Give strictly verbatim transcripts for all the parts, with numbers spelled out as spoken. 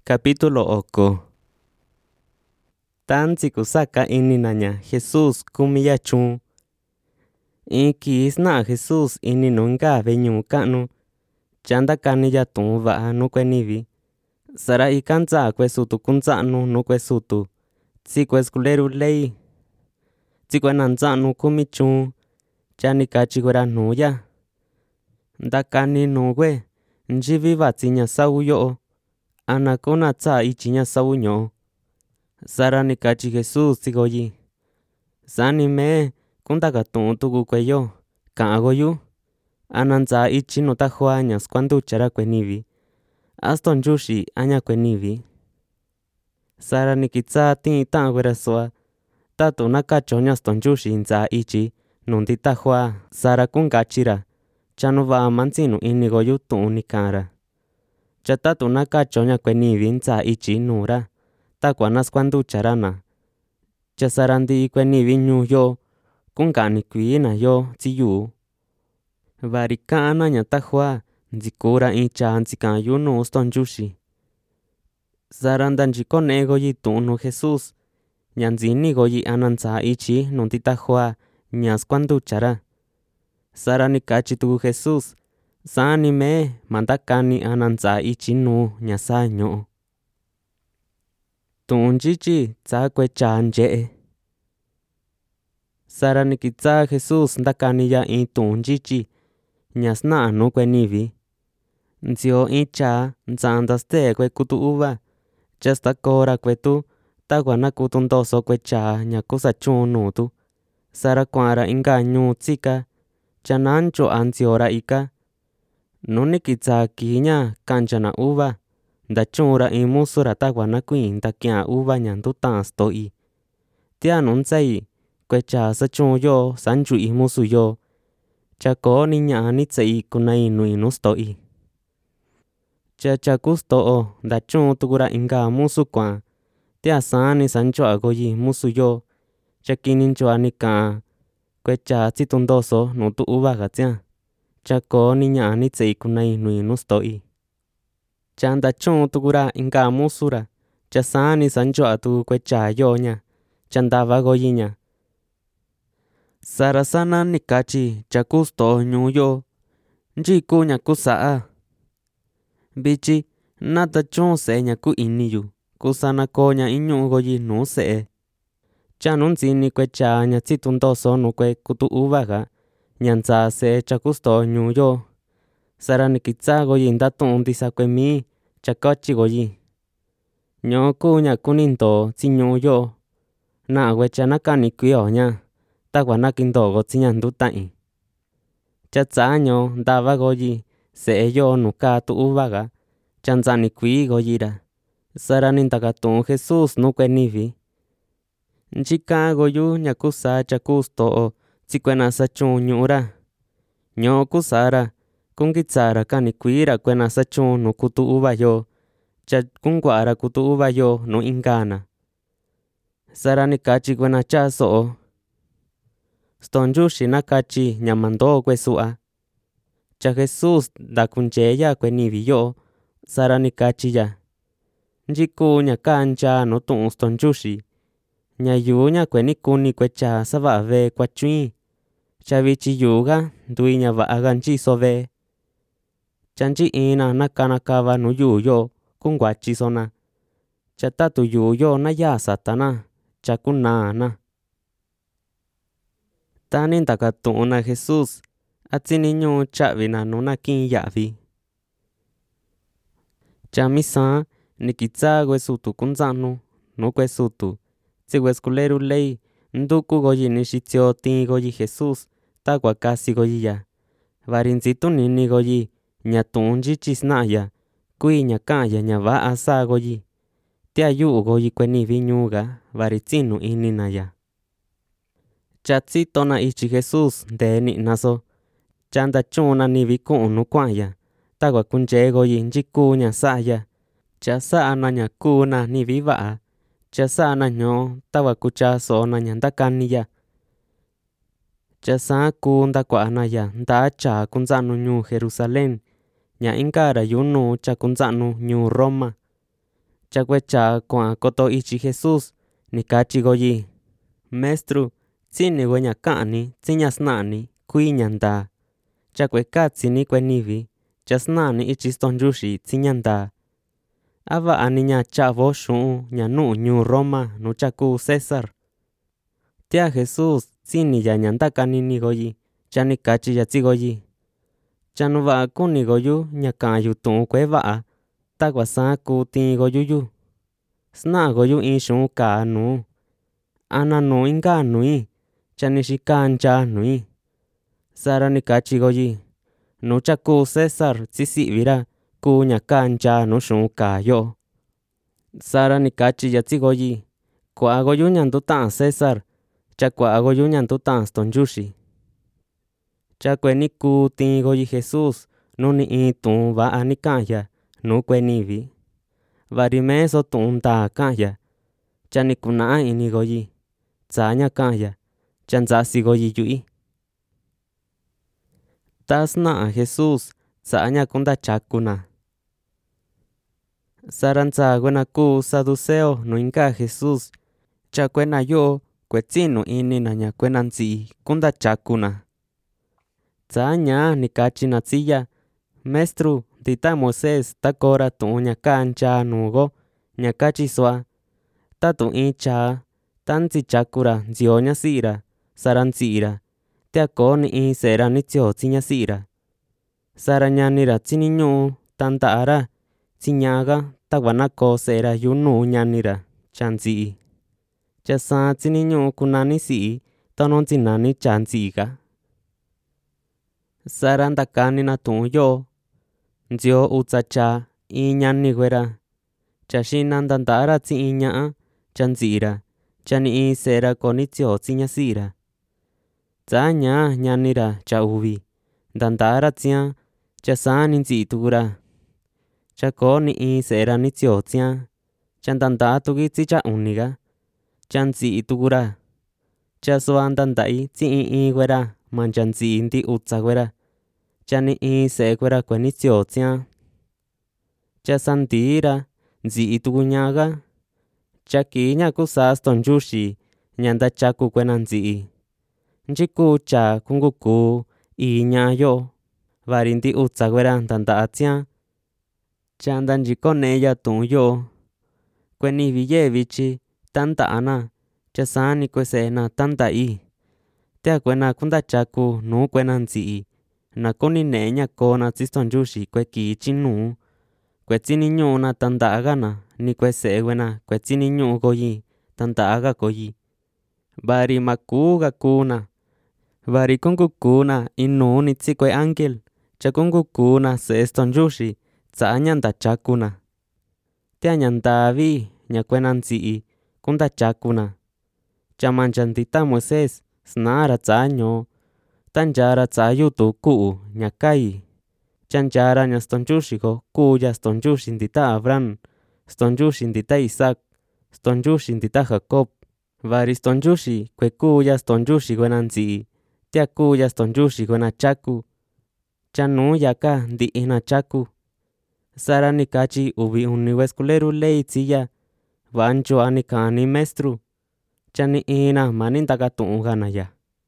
Capítulo oko. Tansi kusaka ininanya Jesus kumiya chun. Iki sna Jesus ini nunga venyu kanu. Chanda kaniya tun va'a nukwe nivi. Sara ikanza kwe sutu kunzanu nukwe sutu. Tsikwe skuleru lei. Tsikwe nanzanu kumi chun. Chani kachikwera nuya. Ndakani nukwe. Njivi vatsinya sau yo. Anakona tsa ichinya sau nyo. Sara ni kachi Jesus tikoyi. Sani me kundaka tun tuku kweyo. Kaagoyu. Ananza ichi no tajua ñas cuandu chara kwe nivi. Aston yushi anya kwe nivi. Sara ni kitsa tin tan kwera soa. Tatu nakacho ñas ton yushi nza ichi. Nundi tajua Sara kunkachira. Chanu va mansinu inigoyu tun ni kara. Chatatu nakacho ña kwe nivi nza ichi nura. Takwa nas cuandu charana. Chasarandi kwe nivi nyu yo. Kunkani kui na yo tsiyu. Varikana ña tajua. Nzikura incha nzikayu nu ston yushi. Saranda nchikone goyi tunu Jesus. Nyanzini goyi ananza ichi nundi tajua. Ñas cuandu chara. Sara ni kachi tuku Jesus. Sani me mandakani ananza ichi nu ñasa nyo. Tun chichi tsa kwe cha nje. Sara ni kitsa Jesus ndakani ya in tun chichi. Ñasna nu kwe nivi. Nzio incha nzandaste kwe kutu uva. Chasta kora kwe tu. Takwa na kutu ndoso kwe cha ña kusa chun nu tu. Sara kuara inga nyu tsika. Chanancho anziora ika. Nuni kitsa kiña kancha na uva. Ndachura in musura takwa na kuin ndakia uva ñandu tan stoi. Tia nunzai kwe cha sa chun yo sanchu i musu yo. Chako ni ña ni tsai kunai nui nu stoi. Cha cha kustoo ndachun tukura inga musu kwa. Tia sani sancho agoyi musu yo. Chakinin chua ni kaa. Kwe cha tsitundoso nutu uva gatia. Chako ni ña ni tsai kunai nui nu stoi. Chanda chun tukura inga musura. Chasani sancho atu kwe cha yo ña. Chandava goyi ña. Sara sana ni kachi chakusto nyu yo. Nchiku ña kusaa. Bichi nata chun se ña ku iniyu. Kusana ko ña inyu goyi nu se. Chanun zini kwe cha ña tsitundoso nu kwe kutu uva ga. Ñanza se chakusto nyu yo. Sara ni kitsa goyi ndatun disa kwe mi. Chakachi goyi. Nyo ku ña kunindo tsinyu yo. Na we cha nakani kuyo ña. Takwa nakindo go tsiña ndu tain. Chatsa nyo ndava goyi. Se yo nuka tu uva ga. Chanzani kui goyira. Sara ni ndakatun Jesus nu kwe nivi. Nchika goyu ña kusa chakusto. Tsikwena sa chun nyura. Nyo kusara. Kunkitsara kani kuira kwena sa chun nu kutu uva yo. Cha kunkwara kutu uva yo nu ingana. Sara ni kachi kwena cha soo. Ston yushi na kachi ña mando kwe sua. Cha Jesus ndakuncheya kwe nivi yo. Sara ni kachi ya. Nchiku ña kancha nu tun ston yushi. Ña yu ña kwe ni kuni kwe cha sava ve kwa chui. Cha vichi yu ga ndui ña va'a ga nchiso ve. Chanchi ina nakanakava nu yu yo. Kunkwachi sona. Cha tatu yu yo na ya satana. Cha kuna na. Tani ndakatun na Jesus. Atsini nyu chavi na nu na kin yavi. Cha misa ni kitsa kwe sutu kunzanu. Nu kwe sutu. Tsikwe skuleru lei. Nduku goyi ni shitsio tin goyi Jesus. Takwa kasi goyi ya. Varinzitu nini goyi. Ña tun chichi sna ya. Kui ña kaya ña va asa goyi. Tia yu goyi kwe nivi nyu ga. Varitsinu inina ya. Cha tsito na ichi Jesus nde ni naso. Chanda chuna nivi kuun nu kwa ya. Takwa kunche goyi nchiku ña saa ya. Cha saa na ña ku na nivi va'a. Cha saa na nyo takwa kucha so na ña ndakani ya. Cha saa ku ndakwa na ya. Nda cha kunzanu nyu Jerusalén. Ña inkara yu nu cha kunzanu nyu Roma. cha que cha cuan coto ichi Jesús ni cachi goyi. Maestro, tsini güeña cani, tsiña snani, kui ñanda. Cha que catsi ni que nivi, cha snani ichi stonjushi tsiñanda. Ava aniña cha vo shun, ña nu ñu Roma, nu chaku César. Tia Jesús, tsini ya ñanda cani ni goyi, cha ni cachi ya tsi goyi. Cha nu va kuni goyu, ña kayu tuun kue va'a, ta kwa san ku tin goyu yu. Sna goyu in shun ka nu. Ana nu inga nui, cha ni shikan cha nui. Sara ni cachi goyi, nu chaku César tsisi vira, ku ña kan cha nu shun ka yo. Sara ni cachi ya tsi goyi, kwa goyu ñan tu tan César, cha kwa goyu ñan tu tan stonjushi. Cha que ni ku tin goyi Jesús, nu ni in tun va'a ni kanya, nu que nivi. Varime so tun ta kanya, cha ni kuna ini goyi, tsa ña kanya, cha nzasi goyi yui. Tas na Jesús, tsa ña kunda chakuna. Saranza gwena ku saduceo nu inka Jesús, cha kwena yo, kwe tsinu ini na ña kwena nzi kunda chakuna. Tsa ña ni cachi na tsiya, maestro, tita Moisés ta kora tu ña kan cha nu go, ña cachi soa. Ta tu in cha, tan tsi chakura nzio ña sira, saran tsira, tia ko ni in sera ni tsio tsi ña sira. Sara ña nira tsini ñu, tan taara, tsi ñaga, ta wana ko sera yu nu ña nira, chan tsi. Cha san tsini ñu kunani si, tonon tsi nani chan tsi ka. Sara ndakani na tu yo, nzio utsa cha, in ña ni gwera. Cha shina ndandara tsi in ña, chan tsira, cha ni in sera ko ni tsio tsi ña sira. Tsa ña ña nira cha uvi, ndandara tsia, cha san ni tsi tukura. Cha ko ni in sera ni tsio tsia, cha ndanda tuki tsi cha uniga, chan tsi tukura. Cha soa ndandai tsi in in gwera, man chan tsi ndi utsa gwera. Cha ni in se gwera kwe ni tsio tsia. Cha sandira, nzi tuku ñaga. Cha ki ña kusa stonjushi, ñanda chaku kwena nzi. Nchiku cha kunguku, i ña yo, vari ndi utsa gwera ndanda tsia. Cha nda njikone ya tu yo, kwe ni viye vichi, tanta ana, cha sani kwe se na tanta i. Tia kwena kunda chaku nu kwena nzi. Na koni ne ña kona tsi stonjushi kwe ki chinu. Kwe tsini ñu na tanda aga na, ni kwe se gwena kwe tsini ñu goyi, tanda aga goyi. Vari makuga kuna. Vari kungu kuna inu ni tsi kwe angel, cha kungu kuna se stonjushi, tsa ñanda chakuna. Tia ñanda vi, ña kwena nzi, kunda chakuna. Cha manchandita Moisés, snara tsa ño. Tanjara tsa yu tu kuu, ña kai. Chanjara ña stonjushi go, kuu ya stonjushi ndita Abraham, stonjushi ndita Isaac, stonjushi ndita Jacob. Vari stonjushi kwe kuu ya stonjushi gwena nzi, tia kuu ya stonjushi gwena chaku. Cha nu ya ka ndi ina chaku. Sara ni cachi uvi uni weskuleru lei tsiya, vancho ani kani maestro. Cha ni ina mani ndaka tu gana ya.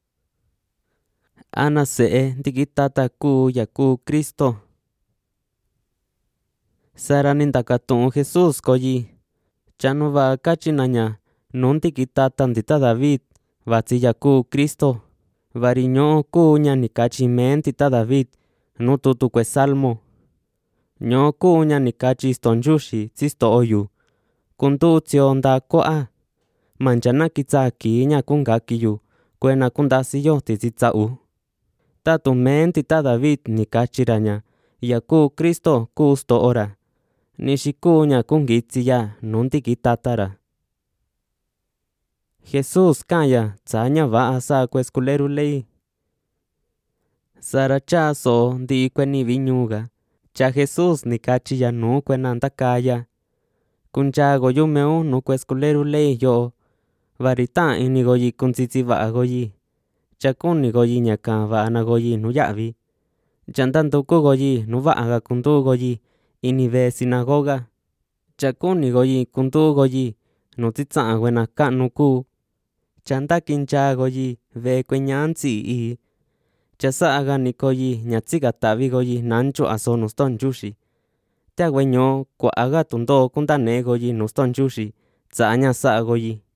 Ana se ndikitata ku ya ku Kristo. Sara ni ndaka tu Jesús koyi. Cha nu va cachi na ña, nu ndikitata ndita David, va tsi ya ku Kristo. Vari ño ku ña ni cachi men tita David, nu tutu kwe salmo. Ño ku ña ni cachi stonjushi tsi sto oyu. Kundu tsio nda koa. Manchana kitsa ki ña kunga kiyu, kwena kundasi yo titsi tsa u. Tatu men tita David ni kachira ña, ya ku Kristo ku sto ora. Nishiku ña kungitsi ya nunti kitatara. Jesús kaya tsa ña va sa kweskuleru lei. Sara cha so ndi kweni viñuga. Cha Jesús ni cachi ya nu kwena ndakaya. Kuncha goyu meu nu kweskuleru lei yo. Varita ini goyi kuntsitsi va goyi. Cha kuni goyi ña ka va na goyi nu yavi. Chantantuku goyi nu va aga kundu goyi ini ve sinagoga. cha kuni goyi kuntu goyi nu tsitsa'a kuena ka'nu ku cha nda kincha goyi ve kueña ntsi cha sa'a ni koyi ña tsikatavi koyi nancho'a so nu stonchuxi tia kueño kua'a ga tundo kuntane'e koyi nu stonchuxi tsa'a ña sa'a koyi